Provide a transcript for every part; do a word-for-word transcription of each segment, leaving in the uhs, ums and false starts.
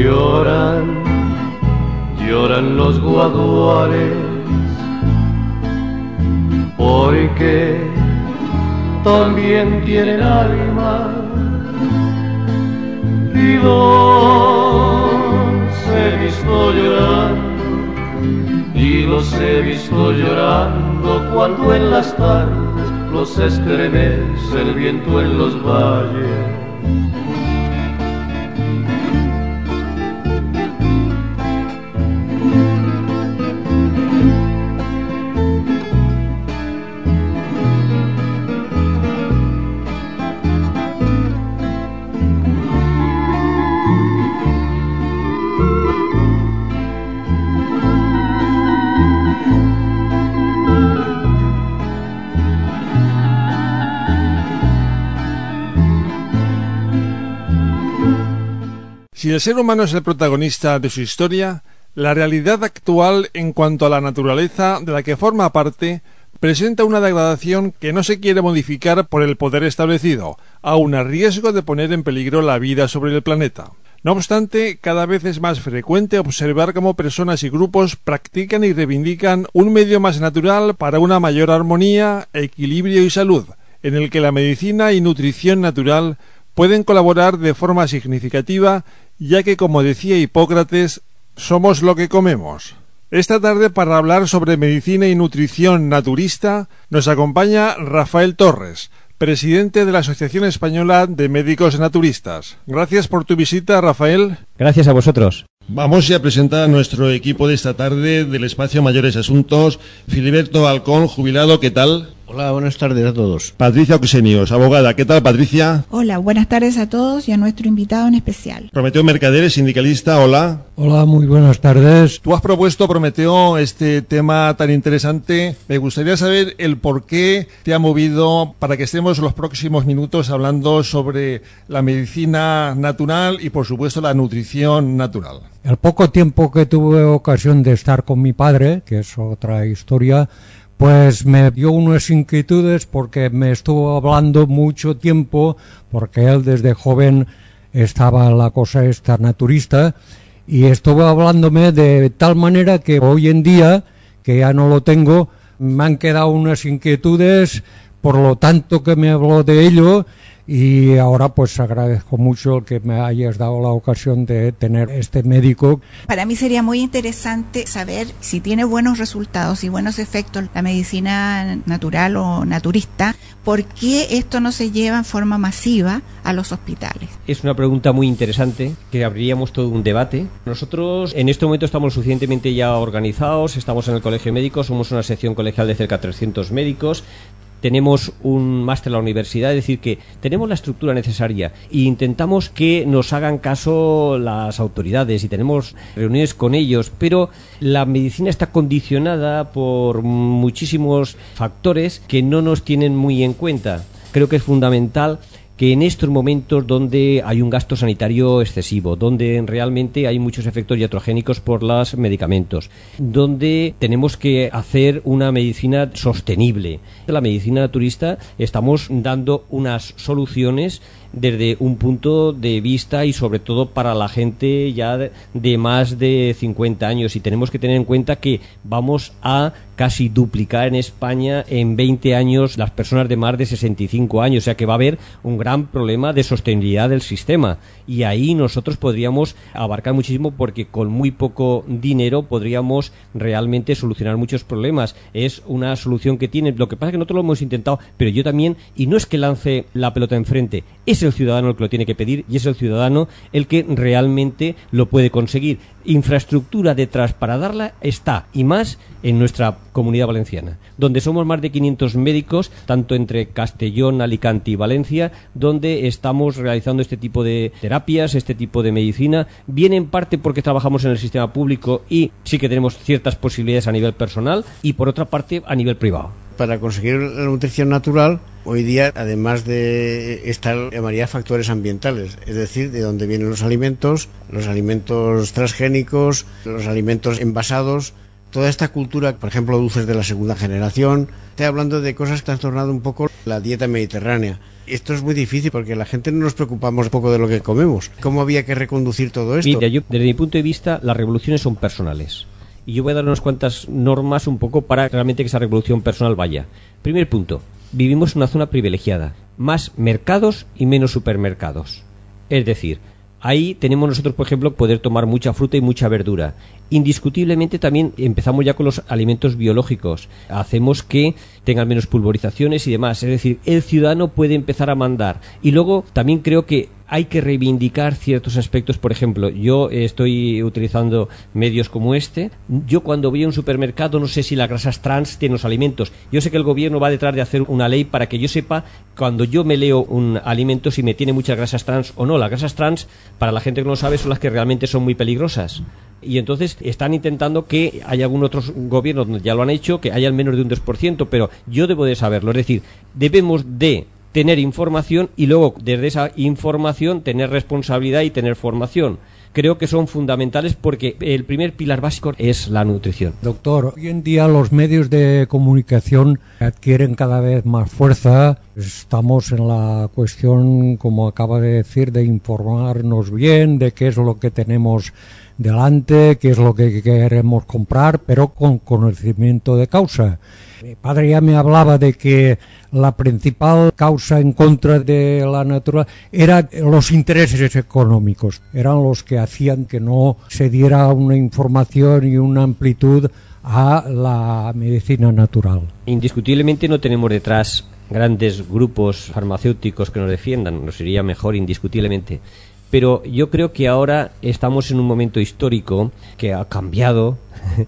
Lloran, lloran los guaduales, porque también tienen alma, y los he visto llorando, y los he visto llorando cuando en las tardes los estremece el viento en los valles. Si el ser humano es el protagonista de su historia, la realidad actual en cuanto a la naturaleza de la que forma parte presenta una degradación que no se quiere modificar por el poder establecido, aun a riesgo de poner en peligro la vida sobre el planeta. No obstante, cada vez es más frecuente observar cómo personas y grupos practican y reivindican un medio más natural para una mayor armonía, equilibrio y salud, en el que la medicina y nutrición natural pueden colaborar de forma significativa, ya que, como decía Hipócrates, somos lo que comemos. Esta tarde, para hablar sobre medicina y nutrición naturista, nos acompaña Rafael Torres, presidente de la Asociación Española de Médicos Naturistas. Gracias por tu visita, Rafael. Gracias a vosotros. Vamos ya a presentar a nuestro equipo de esta tarde del Espacio Mayores Asuntos. Filiberto Alcón, jubilado, ¿qué tal? Hola, buenas tardes a todos. Patricia Oxenios, abogada, ¿qué tal, Patricia? Hola, buenas tardes a todos y a nuestro invitado en especial. Prometeo Mercaderes, sindicalista, hola. Hola, muy buenas tardes. Tú has propuesto, Prometeo, este tema tan interesante. Me gustaría saber el por qué te ha movido para que estemos los próximos minutos hablando sobre la medicina natural y, por supuesto, la nutrición natural. El poco tiempo que tuve ocasión de estar con mi padre, que es otra historia, pues me dio unas inquietudes porque me estuvo hablando mucho tiempo, porque él desde joven estaba en la cosa esta naturista, y estuvo hablándome de tal manera que hoy en día, que ya no lo tengo, me han quedado unas inquietudes, por lo tanto que me habló de ello, y ahora pues agradezco mucho que me hayas dado la ocasión de tener este médico. Para mí sería muy interesante saber si tiene buenos resultados y buenos efectos la medicina natural o naturista, ¿por qué esto no se lleva en forma masiva a los hospitales? Es una pregunta muy interesante, que abriríamos todo un debate. Nosotros en este momento estamos suficientemente ya organizados, estamos en el Colegio Médico, somos una sección colegial de cerca de trescientos médicos. Tenemos un máster en la universidad, es decir, que tenemos la estructura necesaria e intentamos que nos hagan caso las autoridades y tenemos reuniones con ellos, pero la medicina está condicionada por muchísimos factores que no nos tienen muy en cuenta. Creo que es fundamental que en estos momentos donde hay un gasto sanitario excesivo, donde realmente hay muchos efectos iatrogénicos por los medicamentos, donde tenemos que hacer una medicina sostenible. En la medicina naturista estamos dando unas soluciones desde un punto de vista y sobre todo para la gente ya de, de más de cincuenta años, y tenemos que tener en cuenta que vamos a casi duplicar en España en veinte años las personas de más de sesenta y cinco años, o sea que va a haber un gran problema de sostenibilidad del sistema, y ahí nosotros podríamos abarcar muchísimo porque con muy poco dinero podríamos realmente solucionar muchos problemas. Es una solución que tiene, lo que pasa es que nosotros lo hemos intentado, pero yo también, y no es que lance la pelota enfrente, es el ciudadano el que lo tiene que pedir y es el ciudadano el que realmente lo puede conseguir. Infraestructura detrás para darla está, y más en nuestra Comunidad Valenciana, donde somos más de quinientos médicos, tanto entre Castellón, Alicante y Valencia, donde estamos realizando este tipo de terapias, este tipo de medicina, bien en parte porque trabajamos en el sistema público y sí que tenemos ciertas posibilidades a nivel personal, y por otra parte a nivel privado. Para conseguir la nutrición natural, hoy día, además de estar, llamaría factores ambientales, es decir, de dónde vienen los alimentos, los alimentos transgénicos, los alimentos envasados, toda esta cultura, por ejemplo, dulces de la segunda generación. Estoy hablando de cosas que han tornado un poco la dieta mediterránea. Esto es muy difícil porque la gente no nos preocupamos poco de lo que comemos. ¿Cómo había que reconducir todo esto? Mira, yo, desde mi punto de vista, las revoluciones son personales. Y yo voy a dar unas cuantas normas un poco para realmente que esa revolución personal vaya. Primer punto, vivimos en una zona privilegiada. Más mercados y menos supermercados. Es decir, ahí tenemos nosotros, por ejemplo, poder tomar mucha fruta y mucha verdura. Indiscutiblemente también empezamos ya con los alimentos biológicos. Hacemos que tengan menos pulverizaciones y demás. Es decir, el ciudadano puede empezar a mandar. Y luego también creo que hay que reivindicar ciertos aspectos. Por ejemplo, yo estoy utilizando medios como este. Yo cuando voy a un supermercado no sé si las grasas trans tienen los alimentos. Yo sé que el gobierno va detrás de hacer una ley para que yo sepa cuando yo me leo un alimento si me tiene muchas grasas trans o no. Las grasas trans, para la gente que no lo sabe, son las que realmente son muy peligrosas. Y entonces están intentando que haya algún otros gobiernos donde ya lo han hecho, que haya al menos de un dos por ciento, pero yo debo de saberlo. Es decir, debemos de tener información y luego desde esa información tener responsabilidad y tener formación. Creo que son fundamentales porque el primer pilar básico es la nutrición. Doctor, hoy en día los medios de comunicación adquieren cada vez más fuerza. Estamos en la cuestión, como acaba de decir, de informarnos bien de qué es lo que tenemos delante, qué es lo que queremos comprar, pero con conocimiento de causa. Mi padre ya me hablaba de que la principal causa en contra de la naturaleza eran los intereses económicos, eran los que hacían que no se diera una información y una amplitud a la medicina natural. Indiscutiblemente no tenemos detrás grandes grupos farmacéuticos que nos defiendan, nos iría mejor indiscutiblemente. Pero yo creo que ahora estamos en un momento histórico que ha cambiado,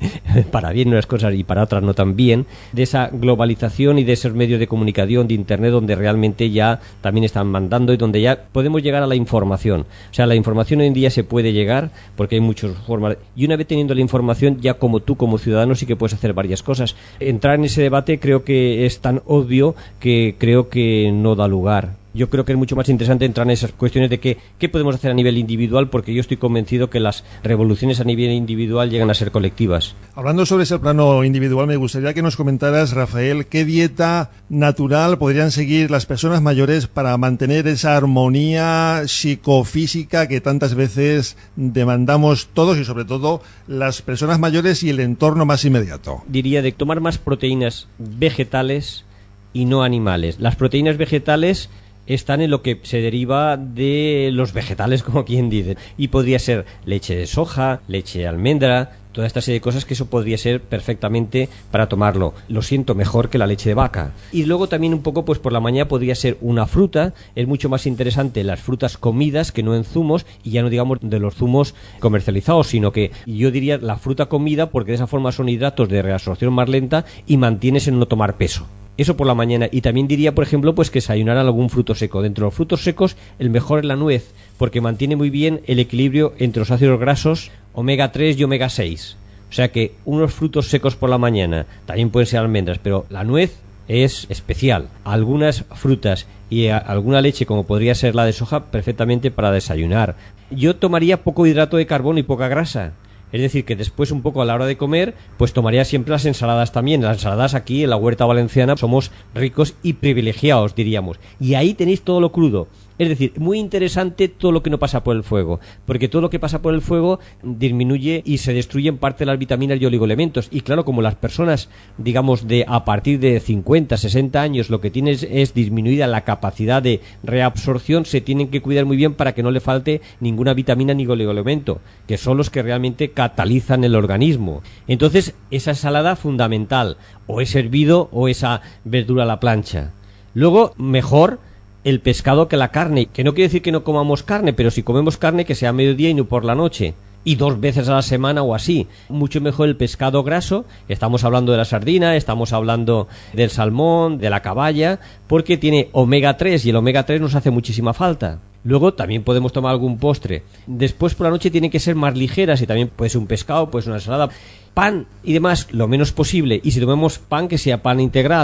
para bien unas cosas y para otras no tan bien, de esa globalización y de esos medios de comunicación de Internet donde realmente ya también están mandando y donde ya podemos llegar a la información. O sea, la información hoy en día se puede llegar porque hay muchas formas. Y una vez teniendo la información, ya como tú, como ciudadano, sí que puedes hacer varias cosas. Entrar en ese debate creo que es tan obvio que creo que no da lugar. Yo creo que es mucho más interesante entrar en esas cuestiones de que, qué podemos hacer a nivel individual, porque yo estoy convencido que las revoluciones a nivel individual llegan a ser colectivas. Hablando sobre ese plano individual, me gustaría que nos comentaras, Rafael, qué dieta natural podrían seguir las personas mayores para mantener esa armonía psicofísica que tantas veces demandamos todos y sobre todo las personas mayores y el entorno más inmediato. Diría de tomar más proteínas vegetales y no animales. Las proteínas vegetales están en lo que se deriva de los vegetales, como quien dice. Y podría ser leche de soja, leche de almendra, toda esta serie de cosas que eso podría ser perfectamente para tomarlo. Lo siento, mejor que la leche de vaca. Y luego también un poco, pues por la mañana podría ser una fruta. Es mucho más interesante las frutas comidas que no en zumos, y ya no digamos de los zumos comercializados, sino que yo diría la fruta comida, porque de esa forma son hidratos de reabsorción más lenta y mantienes en no tomar peso. Eso por la mañana. Y también diría, por ejemplo, pues que desayunaran algún fruto seco. Dentro de los frutos secos, el mejor es la nuez, porque mantiene muy bien el equilibrio entre los ácidos grasos omega tres y omega seis. O sea que unos frutos secos por la mañana, también pueden ser almendras, pero la nuez es especial. Algunas frutas y alguna leche, como podría ser la de soja, perfectamente para desayunar. Yo tomaría poco hidrato de carbono y poca grasa. Es decir, que después un poco a la hora de comer, pues tomaría siempre las ensaladas también. Las ensaladas aquí en la huerta valenciana somos ricos y privilegiados, diríamos. Y ahí tenéis todo lo crudo. Es decir, muy interesante todo lo que no pasa por el fuego, porque todo lo que pasa por el fuego disminuye y se destruyen parte de las vitaminas y oligoelementos. Y claro, como las personas, digamos, de a partir de cincuenta, sesenta años, lo que tienen es, es disminuida la capacidad de reabsorción, se tienen que cuidar muy bien para que no le falte ninguna vitamina ni oligoelemento, que son los que realmente catalizan el organismo. Entonces, esa ensalada fundamental, o es hervido o esa verdura a la plancha. Luego, mejor el pescado que la carne, que no quiere decir que no comamos carne, pero si comemos carne que sea a mediodía y no por la noche, y dos veces a la semana o así. Mucho mejor el pescado graso, estamos hablando de la sardina, estamos hablando del salmón, de la caballa, porque tiene omega tres y el omega tres nos hace muchísima falta. Luego también podemos tomar algún postre. Después por la noche tienen que ser más ligeras y también puede ser un pescado, puede ser una ensalada. Pan y demás, lo menos posible. Y si tomamos pan, que sea pan integral.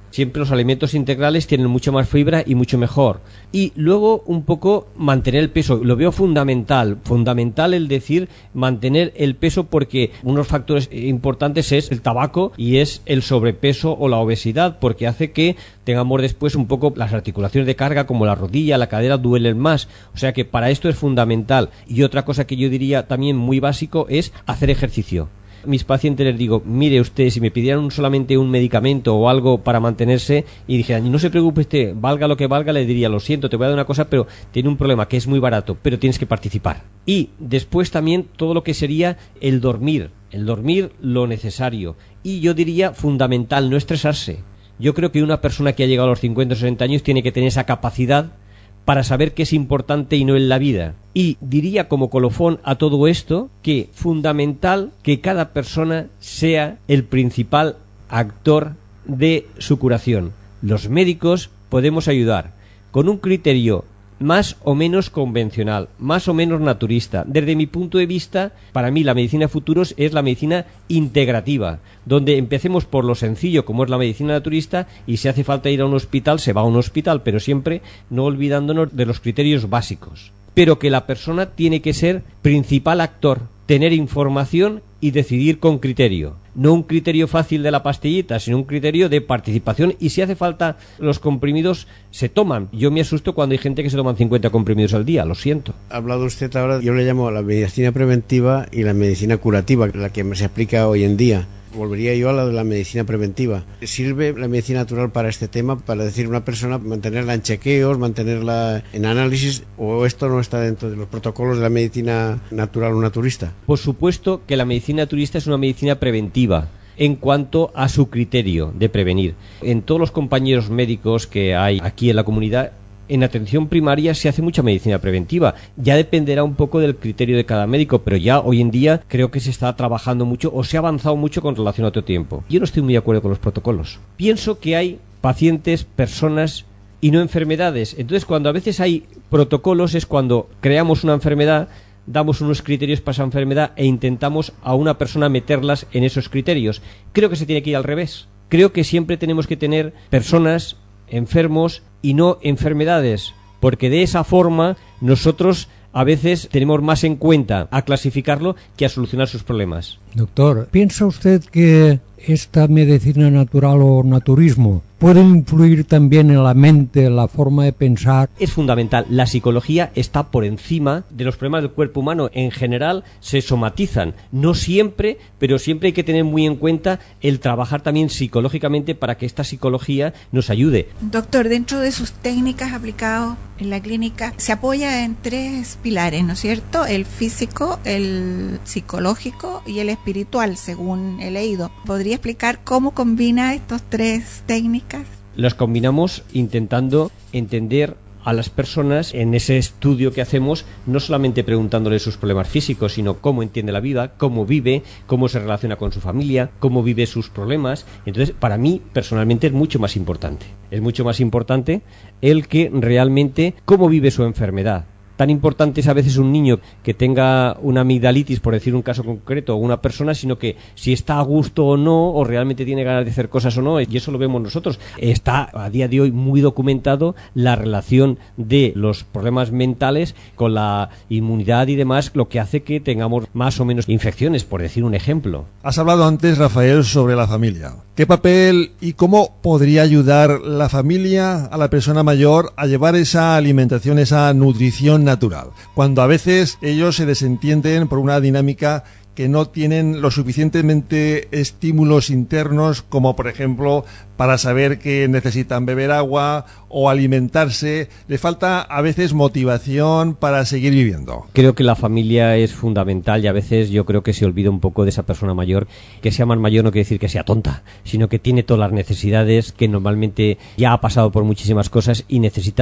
Siempre los alimentos integrales tienen mucho más fibra y mucho mejor. Y luego un poco mantener el peso. Lo veo fundamental. Fundamental el decir mantener el peso, porque unos factores importantes es el tabaco y es el sobrepeso o la obesidad, porque hace que tengamos después un poco las articulaciones de carga como la rodilla, la cadera duelen más. O sea que para esto es fundamental. Y otra cosa que yo diría también muy básico es hacer ejercicio. Mis pacientes les digo, mire usted, si me pidieran solamente un medicamento o algo para mantenerse y dijeran, no se preocupe usted, valga lo que valga, le diría, lo siento, te voy a dar una cosa, pero tiene un problema que es muy barato, pero tienes que participar. Y después también todo lo que sería el dormir, el dormir lo necesario. Y yo diría fundamental, no estresarse. Yo creo que una persona que ha llegado a los cincuenta o sesenta años tiene que tener esa capacidad para saber qué es importante y no en la vida. Y diría como colofón a todo esto que fundamental que cada persona sea el principal actor de su curación. Los médicos podemos ayudar con un criterio más o menos convencional, más o menos naturista. Desde mi punto de vista, para mí la medicina de futuros es la medicina integrativa, donde empecemos por lo sencillo como es la medicina naturista, y si hace falta ir a un hospital, se va a un hospital, pero siempre no olvidándonos de los criterios básicos. Pero que la persona tiene que ser principal actor, tener información y decidir con criterio. No un criterio fácil de la pastillita, sino un criterio de participación, y si hace falta los comprimidos se toman. Yo me asusto cuando hay gente que se toman cincuenta comprimidos al día, lo siento. Ha hablado usted ahora, yo le llamo la medicina preventiva y la medicina curativa, la que se aplica hoy en día. Volvería yo a la de la medicina preventiva. ¿Sirve la medicina natural para este tema? Para decir, una persona, mantenerla en chequeos, mantenerla en análisis, o esto no está dentro de los protocolos de la medicina natural o naturista? Por supuesto que la medicina naturista es una medicina preventiva en cuanto a su criterio de prevenir. En todos los compañeros médicos que hay aquí en la comunidad, en atención primaria se hace mucha medicina preventiva. Ya dependerá un poco del criterio de cada médico, pero ya hoy en día creo que se está trabajando mucho o se ha avanzado mucho con relación a otro tiempo. Yo no estoy muy de acuerdo con los protocolos. Pienso que hay pacientes, personas y no enfermedades. Entonces, cuando a veces hay protocolos es cuando creamos una enfermedad, damos unos criterios para esa enfermedad e intentamos a una persona meterlas en esos criterios. Creo que se tiene que ir al revés. Creo que siempre tenemos que tener personas, enfermos y no enfermedades, porque de esa forma nosotros a veces tenemos más en cuenta a clasificarlo que a solucionar sus problemas. Doctor, ¿piensa usted que esta medicina natural o naturismo puede influir también en la mente, en la forma de pensar? Es fundamental. La psicología está por encima de los problemas del cuerpo humano. En general se somatizan. No siempre, pero siempre hay que tener muy en cuenta el trabajar también psicológicamente para que esta psicología nos ayude. Doctor, dentro de sus técnicas aplicadas en la clínica, se apoya en tres pilares, ¿no es cierto? El físico, el psicológico y el espiritual, según he leído. ¿Podría explicar cómo combina estas tres técnicas? Las combinamos intentando entender a las personas en ese estudio que hacemos, no solamente preguntándoles sus problemas físicos, sino cómo entiende la vida, cómo vive, cómo se relaciona con su familia, cómo vive sus problemas. Entonces, para mí, personalmente, es mucho más importante. Es mucho más importante el que realmente cómo vive su enfermedad. Tan importante es a veces un niño que tenga una amigdalitis, por decir un caso concreto, o una persona, sino que si está a gusto o no, o realmente tiene ganas de hacer cosas o no, y eso lo vemos nosotros. Está a día de hoy muy documentado la relación de los problemas mentales con la inmunidad y demás, lo que hace que tengamos más o menos infecciones, por decir un ejemplo. Has hablado antes, Rafael, sobre la familia. ¿Qué papel y cómo podría ayudar la familia a la persona mayor a llevar esa alimentación, esa nutrición natural, cuando a veces ellos se desentienden por una dinámica que no tienen lo suficientemente estímulos internos como, por ejemplo, para saber que necesitan beber agua o alimentarse? Le falta a veces motivación para seguir viviendo. Creo que la familia es fundamental, y a veces yo creo que se olvida un poco de esa persona mayor. Que sea más mayor no quiere decir que sea tonta, sino que tiene todas las necesidades, que normalmente ya ha pasado por muchísimas cosas y necesita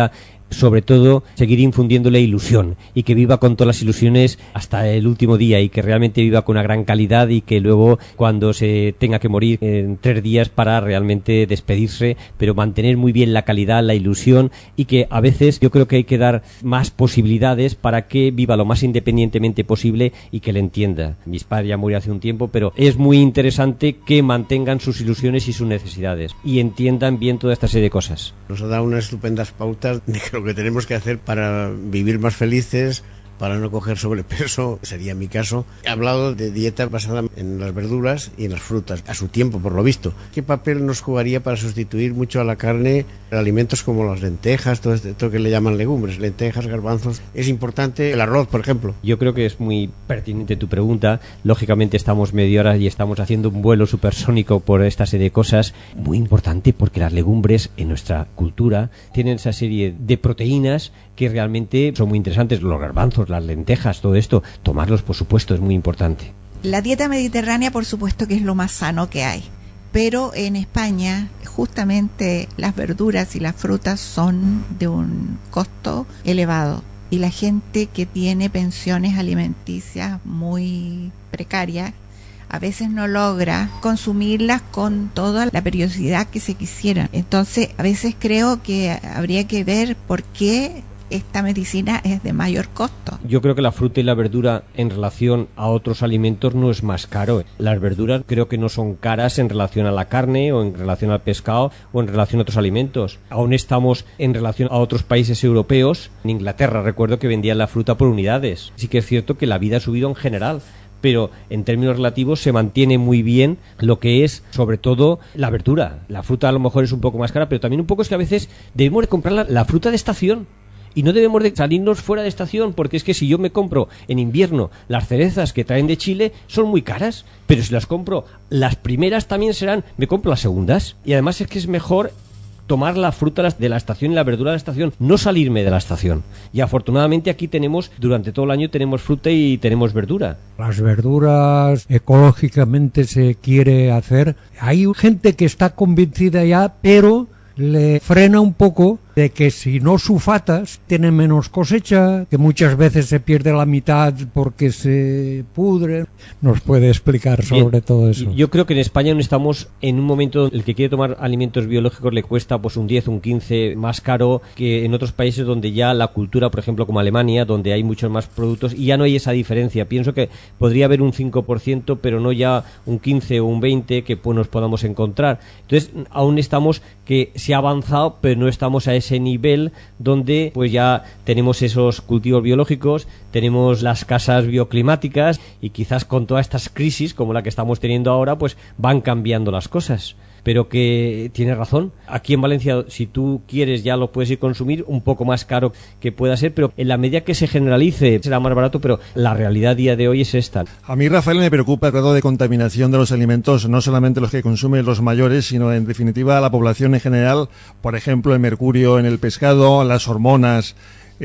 sobre todo seguir infundiéndole ilusión y que viva con todas las ilusiones hasta el último día y que realmente viva con una gran calidad y que luego cuando se tenga que morir en tres días para realmente despedirse, pero mantener muy bien la calidad, la ilusión y que a veces yo creo que hay que dar más posibilidades para que viva lo más independientemente posible y que le entienda. Mis padres ya murieron hace un tiempo, pero es muy interesante que mantengan sus ilusiones y sus necesidades y entiendan bien toda esta serie de cosas. Nos ha dado unas estupendas pautas de lo que tenemos que hacer para vivir más felices, para no coger sobrepeso, sería mi caso. He hablado de dieta basada en las verduras y en las frutas, a su tiempo por lo visto. ¿Qué papel nos jugaría para sustituir mucho a la carne alimentos como las lentejas, todo esto que le llaman legumbres, lentejas, garbanzos? Es importante el arroz, por ejemplo. Yo creo que es muy pertinente tu pregunta. Lógicamente estamos media hora y estamos haciendo un vuelo supersónico por esta serie de cosas. Muy importante porque las legumbres en nuestra cultura tienen esa serie de proteínas que realmente son muy interesantes. Los garbanzos, las lentejas, todo esto, tomarlos por supuesto es muy importante. La dieta mediterránea por supuesto que es lo más sano que hay, pero en España justamente las verduras y las frutas son de un costo elevado y la gente que tiene pensiones alimenticias muy precarias a veces no logra consumirlas con toda la periodicidad que se quisiera. Entonces a veces creo que habría que ver por qué esta medicina es de mayor costo. Yo creo que la fruta y la verdura en relación a otros alimentos no es más caro. Las verduras creo que no son caras en relación a la carne o en relación al pescado o en relación a otros alimentos. Aún estamos en relación a otros países europeos. En Inglaterra recuerdo que vendían la fruta por unidades. Sí que es cierto que la vida ha subido en general, pero en términos relativos se mantiene muy bien lo que es, sobre todo, la verdura. La fruta a lo mejor es un poco más cara, pero también un poco es que a veces debemos de comprar la, la fruta de estación. Y no debemos de salirnos fuera de estación, porque es que si yo me compro en invierno las cerezas que traen de Chile, son muy caras. Pero si las compro, las primeras también serán, me compro las segundas. Y además es que es mejor tomar la fruta de la estación y la verdura de la estación, no salirme de la estación. Y afortunadamente aquí tenemos, durante todo el año tenemos fruta y tenemos verdura. Las verduras ecológicamente se quiere hacer. Hay gente que está convencida ya, pero le frena un poco de que si no sulfatas tiene menos cosecha, que muchas veces se pierde la mitad porque se pudre. ¿Nos puede explicar sobre Bien, todo eso? Yo creo que en España no estamos en un momento, el que quiere tomar alimentos biológicos le cuesta pues un diez, un quince más caro que en otros países donde ya la cultura, por ejemplo como Alemania, donde hay muchos más productos y ya no hay esa diferencia. Pienso que podría haber un cinco por ciento, pero no ya un quince o un veinte que pues, nos podamos encontrar. Entonces aún estamos que se ha avanzado, pero no estamos a ese ese nivel donde pues ya tenemos esos cultivos biológicos, tenemos las casas bioclimáticas y quizás con todas estas crisis como la que estamos teniendo ahora pues van cambiando las cosas. Pero que tiene razón. Aquí en Valencia, si tú quieres, ya lo puedes ir consumir un poco más caro que pueda ser, pero en la medida que se generalice será más barato, pero la realidad a día de hoy es esta. A mí, Rafael, me preocupa el grado de contaminación de los alimentos, no solamente los que consumen los mayores, sino en definitiva la población en general. Por ejemplo, el mercurio en el pescado, las hormonas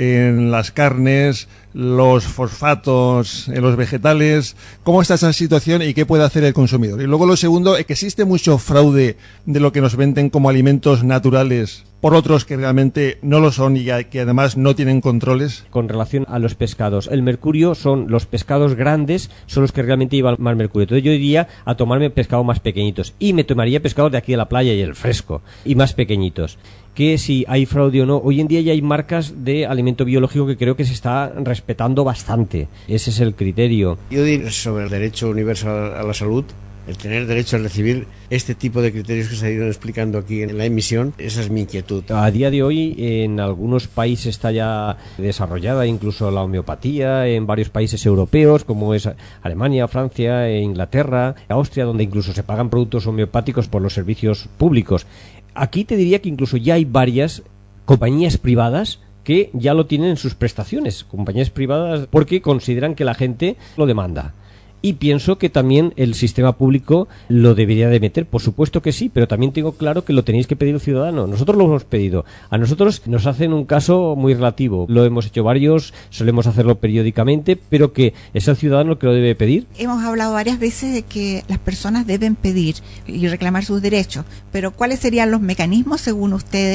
en las carnes, los fosfatos en los vegetales. ¿Cómo está esa situación y qué puede hacer el consumidor? Y luego lo segundo, es que existe mucho fraude de lo que nos venden como alimentos naturales por otros que realmente no lo son y que además no tienen controles. Con relación a los pescados, el mercurio son los pescados grandes, son los que realmente llevan más mercurio. Entonces yo diría a tomarme pescados más pequeñitos y me tomaría pescados de aquí de la playa y el fresco y más pequeñitos. Que si hay fraude o no, hoy en día ya hay marcas de alimento biológico que creo que se está respetando bastante. Ese es el criterio. Yo diría sobre el derecho universal a la salud, el tener derecho a recibir este tipo de criterios que se han ido explicando aquí en la emisión, esa es mi inquietud. A día de hoy en algunos países está ya desarrollada incluso la homeopatía, en varios países europeos como es Alemania, Francia, Inglaterra, Austria, donde incluso se pagan productos homeopáticos por los servicios públicos. Aquí te diría que incluso ya hay varias compañías privadas que ya lo tienen en sus prestaciones, compañías privadas porque consideran que la gente lo demanda. Y pienso que también el sistema público lo debería de meter, por supuesto que sí, pero también tengo claro que lo tenéis que pedir el ciudadano. Nosotros lo hemos pedido. A nosotros nos hacen un caso muy relativo. Lo hemos hecho varios, solemos hacerlo periódicamente, pero que es el ciudadano el que lo debe pedir. Hemos hablado varias veces de que las personas deben pedir y reclamar sus derechos, pero ¿cuáles serían los mecanismos según ustedes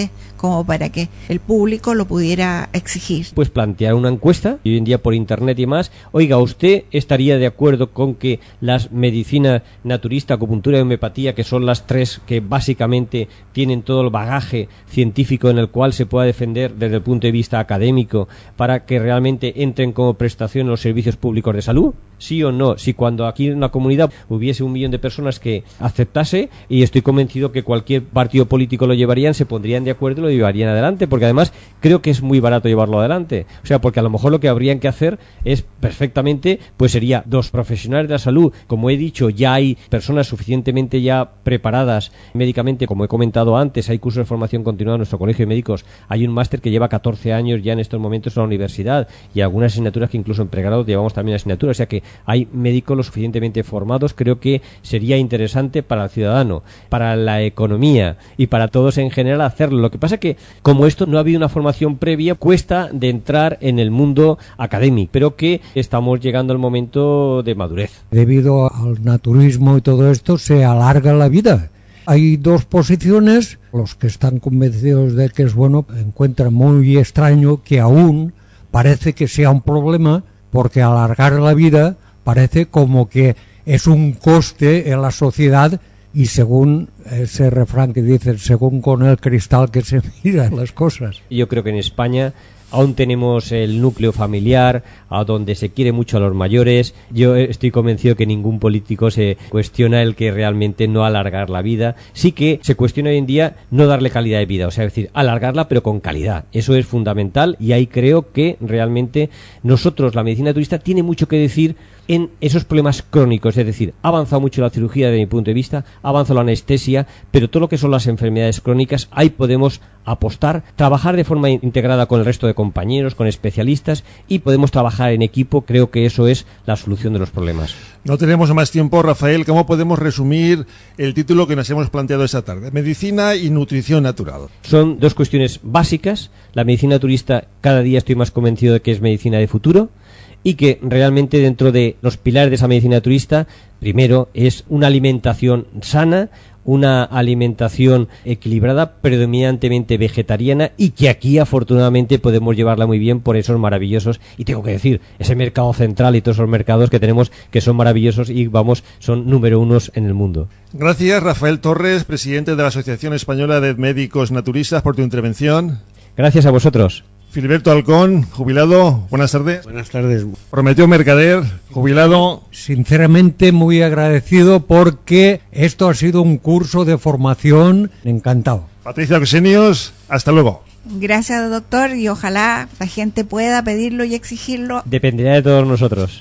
como para que el público lo pudiera exigir. Pues plantear una encuesta, y hoy en día por internet y más, oiga, ¿usted estaría de acuerdo con que las medicina naturista, acupuntura y homeopatía, que son las tres que básicamente tienen todo el bagaje científico en el cual se pueda defender desde el punto de vista académico, para que realmente entren como prestación en los servicios públicos de salud? ¿Sí o no? Si cuando aquí en una comunidad hubiese un millón de personas que aceptase, y estoy convencido que cualquier partido político lo llevarían, se pondrían de acuerdo y lo llevarían adelante, porque además creo que es muy barato llevarlo adelante. O sea, porque a lo mejor lo que habrían que hacer es perfectamente, pues sería dos profesionales de la salud. Como he dicho, ya hay personas suficientemente ya preparadas médicamente, como he comentado antes, hay cursos de formación continua en nuestro colegio de médicos, hay un máster que lleva catorce años ya en estos momentos en la universidad, y algunas asignaturas que incluso en pregrado llevamos también asignaturas, o sea que hay médicos lo suficientemente formados. Creo que sería interesante para el ciudadano, para la economía y para todos en general hacerlo. Lo que pasa que, como esto no ha habido una formación previa, cuesta de entrar en el mundo académico, pero que estamos llegando al momento de madurez. Debido al naturismo y todo esto, se alarga la vida. Hay dos posiciones. Los que están convencidos de que es bueno encuentran muy extraño que aún parece que sea un problema, porque alargar la vida parece como que es un coste en la sociedad, y según ese refrán que dice, según con el cristal que se miran las cosas. Yo creo que en España aún tenemos el núcleo familiar, a donde se quiere mucho a los mayores. Yo estoy convencido que ningún político se cuestiona el que realmente no alargar la vida. Sí que se cuestiona hoy en día no darle calidad de vida, o sea, es decir, alargarla pero con calidad. Eso es fundamental, y ahí creo que realmente nosotros, la medicina naturista, tiene mucho que decir en esos problemas crónicos. Es decir, ha avanzado mucho la cirugía desde mi punto de vista, ha avanzado la anestesia, pero todo lo que son las enfermedades crónicas, ahí podemos apostar, trabajar de forma integrada con el resto de compañeros, con especialistas, y podemos trabajar en equipo. Creo que eso es la solución de los problemas. No tenemos más tiempo, Rafael. ¿Cómo podemos resumir el título que nos hemos planteado esta tarde? Medicina y nutrición natural. Son dos cuestiones básicas. La medicina naturista, cada día estoy más convencido de que es medicina de futuro, y que realmente dentro de los pilares de esa medicina naturista, primero es una alimentación sana, una alimentación equilibrada, predominantemente vegetariana, y que aquí afortunadamente podemos llevarla muy bien por esos maravillosos, y tengo que decir, ese mercado central y todos esos mercados que tenemos que son maravillosos y vamos, son número unos en el mundo. Gracias, Rafael Torres, presidente de la Asociación Española de Médicos Naturistas, por tu intervención. Gracias a vosotros. Filiberto Alcón, jubilado, buenas tardes. Buenas tardes. Prometeo Mercader, jubilado. Sinceramente muy agradecido, porque esto ha sido un curso de formación encantado. Patricia Oxenios, hasta luego. Gracias, doctor, y ojalá la gente pueda pedirlo y exigirlo. Dependerá de todos nosotros.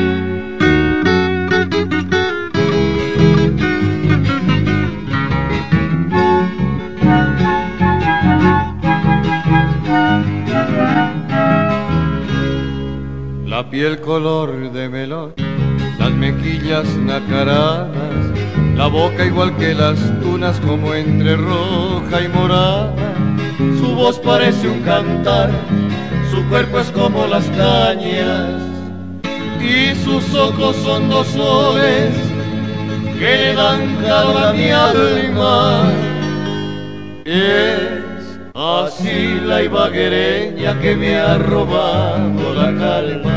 La piel color de melón, las mejillas nacaradas, la boca igual que las tunas, como entre roja y morada. Su voz parece un cantar, su cuerpo es como las cañas, y sus ojos son dos soles que le dan calor a mi alma. Es así la ibaguereña que me ha robado la calma.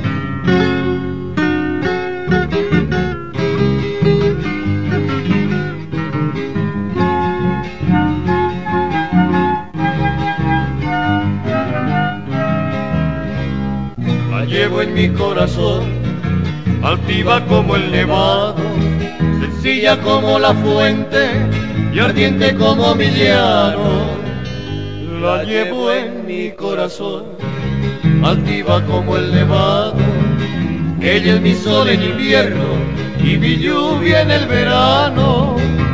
La llevo en mi corazón, altiva como el nevado, sencilla como la fuente y ardiente como mi llano. La llevo en mi corazón, altiva como el nevado. Ella es mi sol en invierno y mi lluvia en el verano.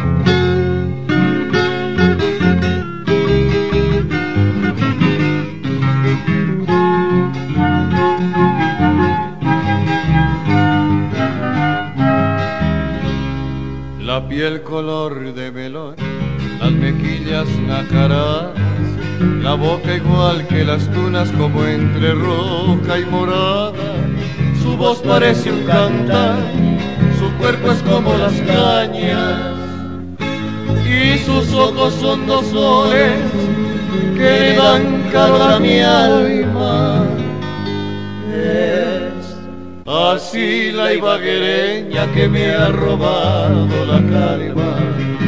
La piel color de melón, las mejillas nacaradas, la boca igual que las tunas, como entre roja y morada. Su voz parece un cantar, su cuerpo es como las cañas, y sus ojos son dos soles que le dan calor a mi alma. Es así la ibaguereña que me ha robado la calma.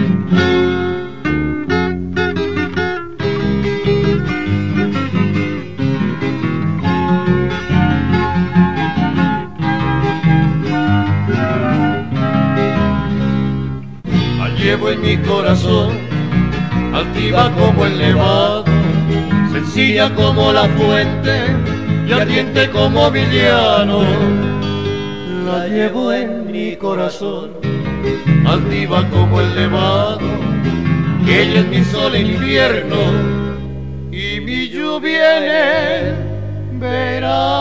Llevo en mi corazón, altiva como el nevado, sencilla como la fuente y ardiente como Villano. La llevo en mi corazón, altiva como el nevado, que ella es mi sol en invierno y mi lluvia en el verano.